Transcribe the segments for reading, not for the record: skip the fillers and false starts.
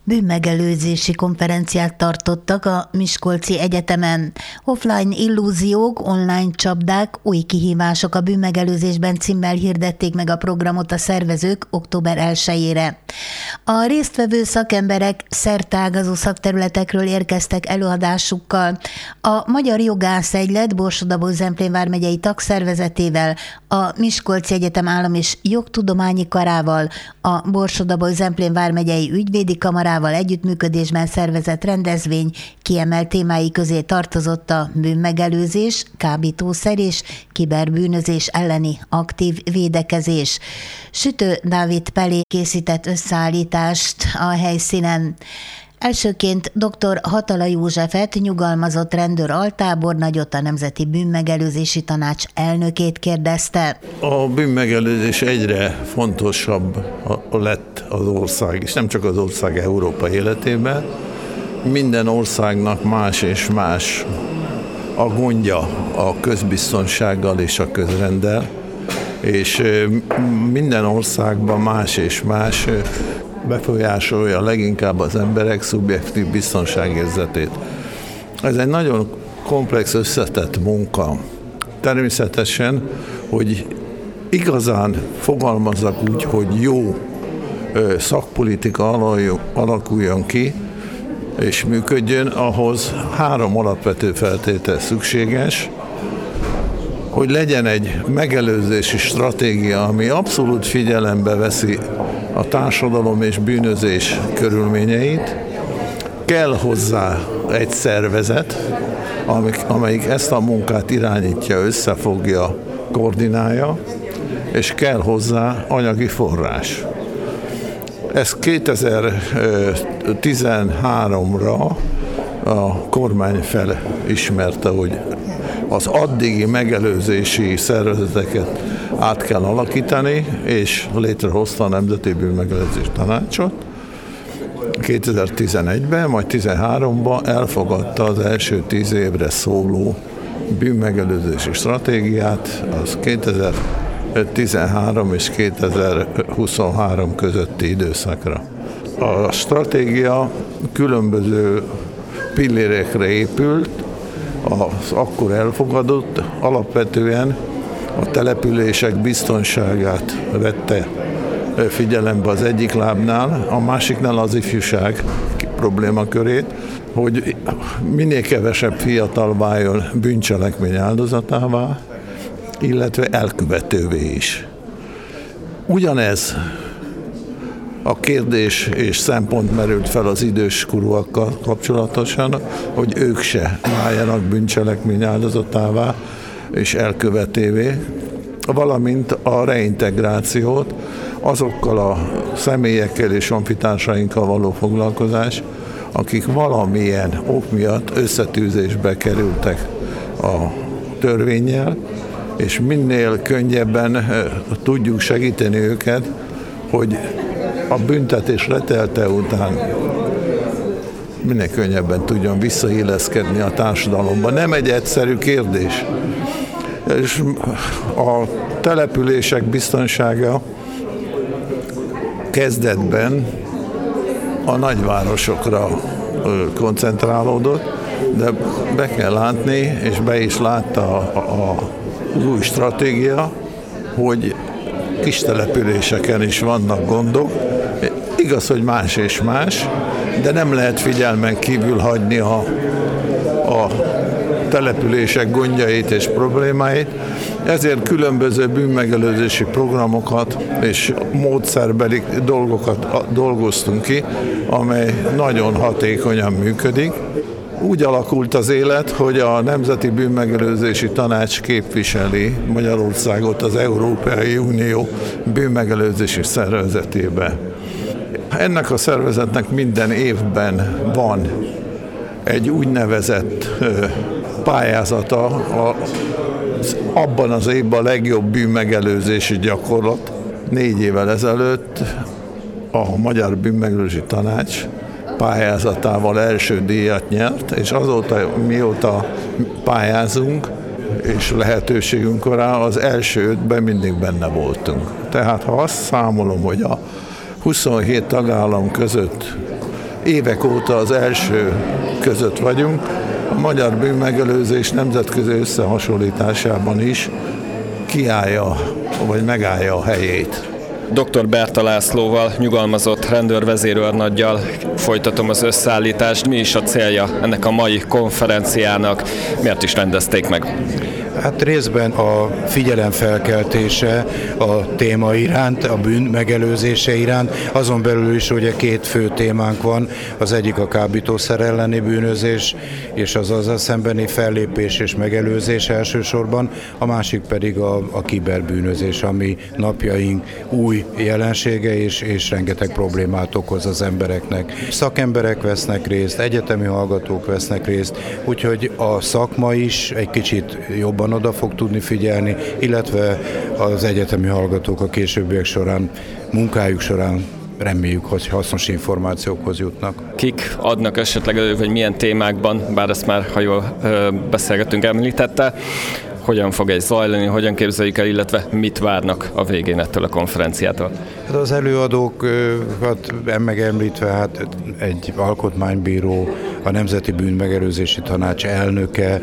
bűnmegelőzési konferenciát tartottak a Miskolci Egyetemen. Offline illúziók, online csapdák, új kihívások a bűnmegelőzésben címmel hirdették meg a programot a szervezők október 1-ére. A résztvevő szakemberek szerteágazó szakterületekről érkeztek előadásukkal. A Magyar Jogászegylet Borsod-Abaúj-Zemplén vármegyei tagszervezetével, a Miskolci Egyetem Állam- és Jogtudományi Karával, a Borsod-Abaúj-Zemplén vármegyei ügyvédi kamarával együttműködésben szervezett rendezvény kiemelt témái közé tartozott a bűnmegelőzés, kábítószer és kiberbűnözés elleni aktív védekezés. Sütő Dávid Pelé készített összeállítást a helyszínen. Elsőként dr. Hatala Józsefet, nyugalmazott rendőr altábornagyot, a Nemzeti Bűnmegelőzési Tanács elnökét kérdezte. A bűnmegelőzés egyre fontosabb lett az ország, és nem csak az ország Európa életében. Minden országnak más és más a gondja a közbiztonsággal és a közrenddel, és minden országban más és más befolyásolja leginkább az emberek szubjektív biztonságérzetét. Ez egy nagyon komplex, összetett munka. Természetesen, hogy igazán fogalmazzak úgy, hogy jó szakpolitika alakuljon ki és működjön, ahhoz 3 alapvető feltétel szükséges, hogy legyen egy megelőzési stratégia, ami abszolút figyelembe veszi a társadalom és bűnözés körülményeit, kell hozzá egy szervezet, amelyik ezt a munkát irányítja, összefogja, koordinálja, és kell hozzá anyagi forrás. Ez 2013-ra a kormány felismerte, hogy az addigi megelőzési szervezeteket át kell alakítani, és létrehozta a Nemzeti Bűnmegelőzési Tanácsot. 2011-ben, majd 2013-ban elfogadta az első 10 évre szóló bűnmegelőzési stratégiát, az 2013 és 2023 közötti időszakra. A stratégia különböző pillérekre épült, az akkor elfogadott, alapvetően a települések biztonságát vette figyelembe az egyik lábnál, a másiknál az ifjúság problémakörét, hogy minél kevesebb fiatal váljon bűncselekmény áldozatává, illetve elkövetővé is. Ugyanez a kérdés és szempont merült fel az időskorúakkal kapcsolatosan, hogy ők se váljanak bűncselekmény áldozatává és elkövetévé, valamint a reintegrációt, azokkal a személyekkel és honfitársainkkal való foglalkozás, akik valamilyen ok miatt összetűzésbe kerültek a törvénnyel, és minél könnyebben tudjuk segíteni őket, hogy a büntetés letelte után minél könnyebben tudjon visszailleszkedni a társadalomba. Nem egy egyszerű kérdés. És a települések biztonsága kezdetben a nagyvárosokra koncentrálódott, de be kell látni, és be is látta az új stratégia, hogy kis településeken is vannak gondok. Igaz, hogy más és más, de nem lehet figyelmen kívül hagyni a települések gondjait és problémáit. Ezért különböző bűnmegelőzési programokat és módszerbeli dolgokat dolgoztunk ki, amely nagyon hatékonyan működik. Úgy alakult az élet, hogy a Nemzeti Bűnmegelőzési Tanács képviseli Magyarországot az Európai Unió bűnmegelőzési szervezetébe. Ennek a szervezetnek minden évben van egy úgynevezett pályázata, abban az évben a legjobb bűnmegelőzési gyakorlat. 4 évvel ezelőtt a Magyar Bűnmegelőzési Tanács pályázatával első díjat nyert, és azóta, mióta pályázunk, és lehetőségünk rá, az első 5-ben mindig benne voltunk. Tehát ha azt számolom, hogy a 27 tagállam között évek óta az első között vagyunk. A magyar bűnmegelőzés nemzetközi összehasonlításában is kiállja, vagy megállja a helyét. Dr. Berta Lászlóval, nyugalmazott rendőrvezérőrnaggyal folytatom az összeállítást. Mi is a célja ennek a mai konferenciának? Miért is rendezték meg? Hát részben a figyelem felkeltése a téma iránt, a bűn megelőzése iránt, azon belül is ugye két fő témánk van, az egyik a kábítószer elleni bűnözés, és az azzal szembeni fellépés és megelőzés elsősorban, a másik pedig a kiberbűnözés, ami napjaink új jelensége és rengeteg problémát okoz az embereknek. Szakemberek vesznek részt, egyetemi hallgatók vesznek részt, úgyhogy a szakma is egy kicsit jobban oda fog tudni figyelni, illetve az egyetemi hallgatók a későbbiek során, munkájuk során reméljük, hogy hasznos információkhoz jutnak. Kik adnak esetleg elő, vagy milyen témákban, bár ezt már, ha jól beszélgetünk, említette, hogyan fog ez zajlani, hogyan képzeljük el, illetve mit várnak a végén ettől a konferenciától? Hát az előadókat megemlítve, hát egy alkotmánybíró, a Nemzeti Bűnmegelőzési Tanács elnöke,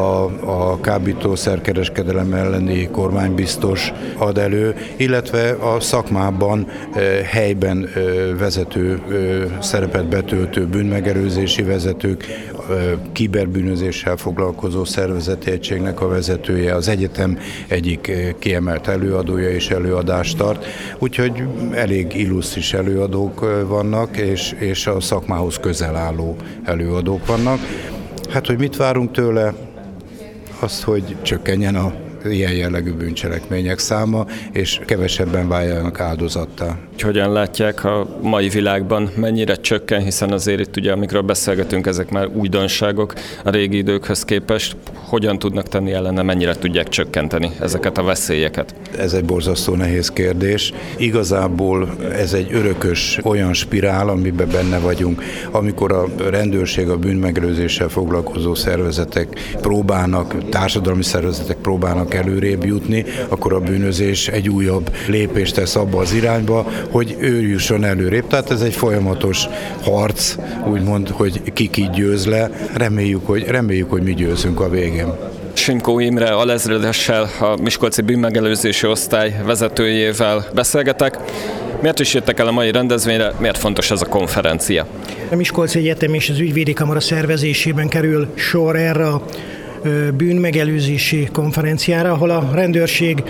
a kábítószerkereskedelem elleni kormánybiztos ad elő, illetve a szakmában helyben vezető szerepet betöltő bűnmegelőzési vezetők, kiberbűnözéssel foglalkozó szervezeti egységnek a vezetője, az egyetem egyik kiemelt előadója és előadást tart, úgyhogy elég illusztris előadók vannak, és a szakmához közel álló előadók vannak. Hát, hogy mit várunk tőle? Azt, hogy csökkenjen a ilyen jellegű bűncselekmények száma, és kevesebben váljanak áldozattá. Hogyan látják a mai világban, mennyire csökken, hiszen azért itt ugye, amikről beszélgetünk, ezek már újdonságok a régi időkhöz képest. Hogyan tudnak tenni ellene, mennyire tudják csökkenteni ezeket a veszélyeket? Ez egy borzasztó nehéz kérdés. Igazából ez egy örökös olyan spirál, amiben benne vagyunk. Amikor a rendőrség, a bűnmegelőzéssel foglalkozó szervezetek próbálnak, társadalmi szervezetek próbálnak előrébb jutni, akkor a bűnözés egy újabb lépést tesz abba az irányba, hogy ő jusson előrébb. Tehát ez egy folyamatos harc, úgymond, hogy ki győz le. Reméljük, hogy mi győzünk a végén. Simkó Imre alezredessel, a Miskolci Bűnmegelőzési Osztály vezetőjével beszélgetek. Miért is jöttek el a mai rendezvényre? Miért fontos ez a konferencia? A Miskolci Egyetem és az Ügyvédi Kamara szervezésében kerül sor erre a bűnmegelőzési konferenciára, ahol a rendőrség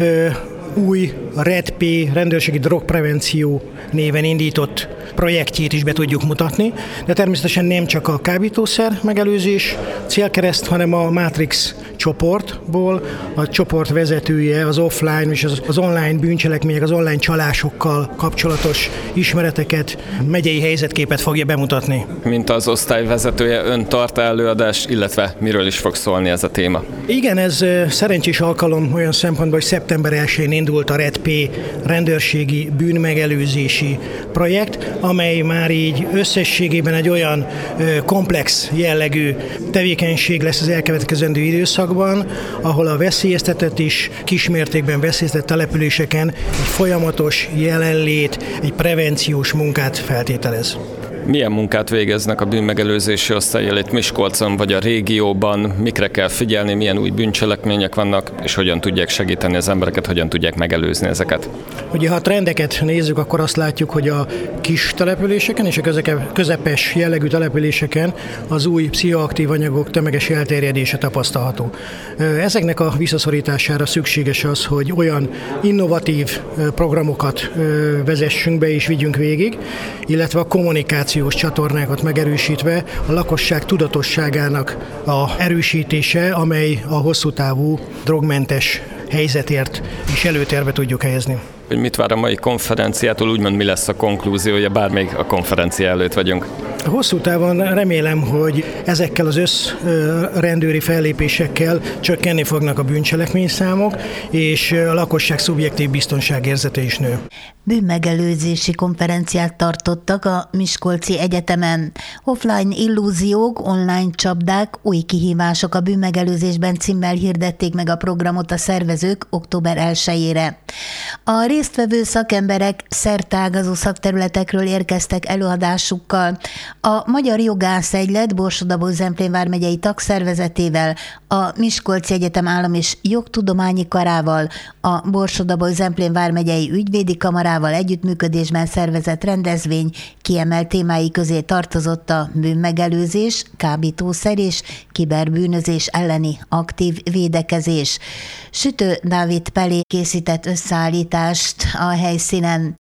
új REDP, rendőrségi drogprevenció néven indított projektjét is be tudjuk mutatni, de természetesen nem csak a kábítószer megelőzés célkereszt, hanem a Matrix csoportból a csoport vezetője az offline és az online bűncselekmények, az online csalásokkal kapcsolatos ismereteket, megyei helyzetképet fogja bemutatni. Mint az osztály vezetője, ön tart előadást, illetve miről is fog szólni ez a téma? Igen, ez szerencsés alkalom olyan szempontból, hogy szeptember 1-én indult a REDP rendőrségi bűnmegelőzési projekt, amely már így összességében egy olyan komplex jellegű tevékenység lesz az elkövetkezendő időszakban, ahol a veszélyeztetett és kismértékben veszélyeztetett településeken egy folyamatos jelenlét, egy prevenciós munkát feltételez. Milyen munkát végeznek a bűnmegelőzési osztályjal itt Miskolcon vagy a régióban? Mikre kell figyelni, milyen új bűncselekmények vannak, és hogyan tudják segíteni az embereket, hogyan tudják megelőzni ezeket? Ugye, ha a trendeket nézzük, akkor azt látjuk, hogy a kis településeken és a közepes jellegű településeken az új pszichoaktív anyagok tömeges elterjedése tapasztalható. Ezeknek a visszaszorítására szükséges az, hogy olyan innovatív programokat vezessünk be és vigyünk végig, illetve a kommunikációs csatornákat megerősítve a lakosság tudatosságának a erősítése, amely a hosszú távú drogmentes helyzetért is előtérbe tudjuk helyezni. Hogy mit vár a mai konferenciától, úgymond mi lesz a konklúziója, bár még a konferencia előtt vagyunk? Hosszú távon remélem, hogy ezekkel az összrendőri fellépésekkel csökkenni fognak a bűncselekményszámok, és a lakosság szubjektív biztonságérzete is nő. Bűnmegelőzési konferenciát tartottak a Miskolci Egyetemen. Offline illúziók, online csapdák, új kihívások a bűnmegelőzésben címmel hirdették meg a programot a szervezők október 1-ére. A résztvevő szakemberek szerteágazó szakterületekről érkeztek előadásukkal. A Magyar Jogászegylet Borsod-Abaúj-Zemplén vármegyei tagszervezetével, a Miskolci Egyetem Állam- és Jogtudományi Karával, a Borsod-Abaúj-Zemplén vármegyei ügyvédi kamarával együttműködésben szervezett rendezvény kiemelt témái közé tartozott a bűnmegelőzés, kábítószer és kiberbűnözés elleni aktív védekezés. Sütő Dávid Pelé készített összeállítást a helyszínen.